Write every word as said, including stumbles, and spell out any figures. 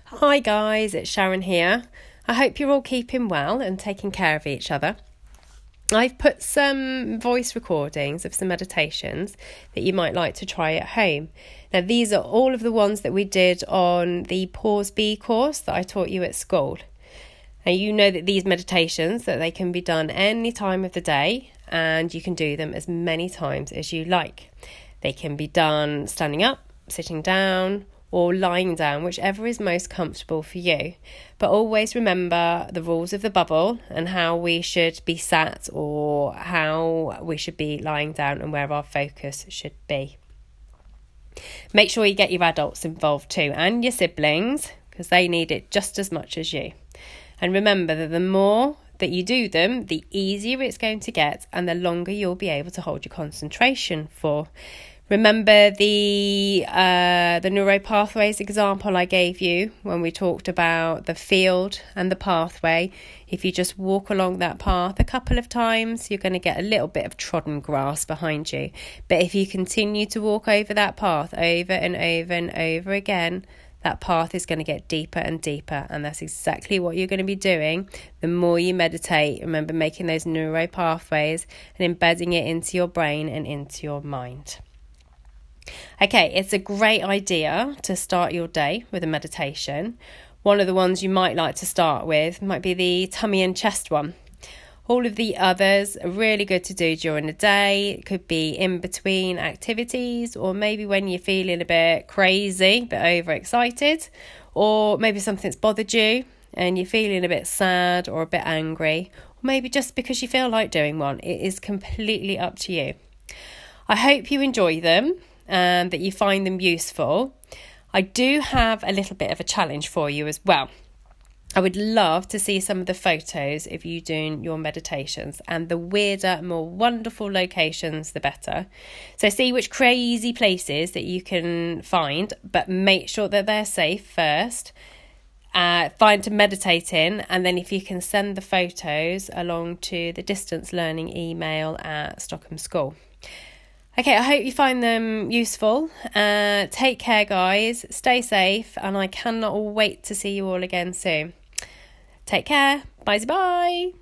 Hi guys, it's Sharon here. I hope you're all keeping well and taking care of each other. I've put some voice recordings of some meditations that you might like to try at home. Now, these are all of the ones that we did on the Pause Be course that I taught you at school. Now, you know that these meditations, that they can be done any time of the day and you can do them as many times as you like. They can be done standing up, sitting down, or lying down, whichever is most comfortable for you. But always remember the rules of the bubble and how we should be sat or how we should be lying down and where our focus should be. Make sure you get your adults involved too and your siblings because they need it just as much as you. And remember that the more that you do them, the easier it's going to get and the longer you'll be able to hold your concentration for. Remember the uh, the neuropathways example I gave you when we talked about the field and the pathway. If you just walk along that path a couple of times, you're going to get a little bit of trodden grass behind you. But if you continue to walk over that path over and over and over again, that path is going to get deeper and deeper. And that's exactly what you're going to be doing. The more you meditate, remember making those neuropathways and embedding it into your brain and into your mind. Okay, it's a great idea to start your day with a meditation. One of the ones you might like to start with might be the tummy and chest one. All of the others are really good to do during the day. It could be in between activities or maybe when you're feeling a bit crazy, a bit overexcited, or maybe something's bothered you and you're feeling a bit sad or a bit angry, or maybe just because you feel like doing one. It is completely up to you. I hope you enjoy them and that you find them useful. I do have a little bit of a challenge for you as well. I would love to see some of the photos of you doing your meditations, and the weirder, more wonderful locations, the better. So see which crazy places that you can find, but make sure that they're safe first. Uh, find to meditate in, and then if you can send the photos along to the distance learning email at Stockham School. Okay, I hope you find them useful. Uh, take care, guys. Stay safe, and I cannot wait to see you all again soon. Take care. Bye-bye.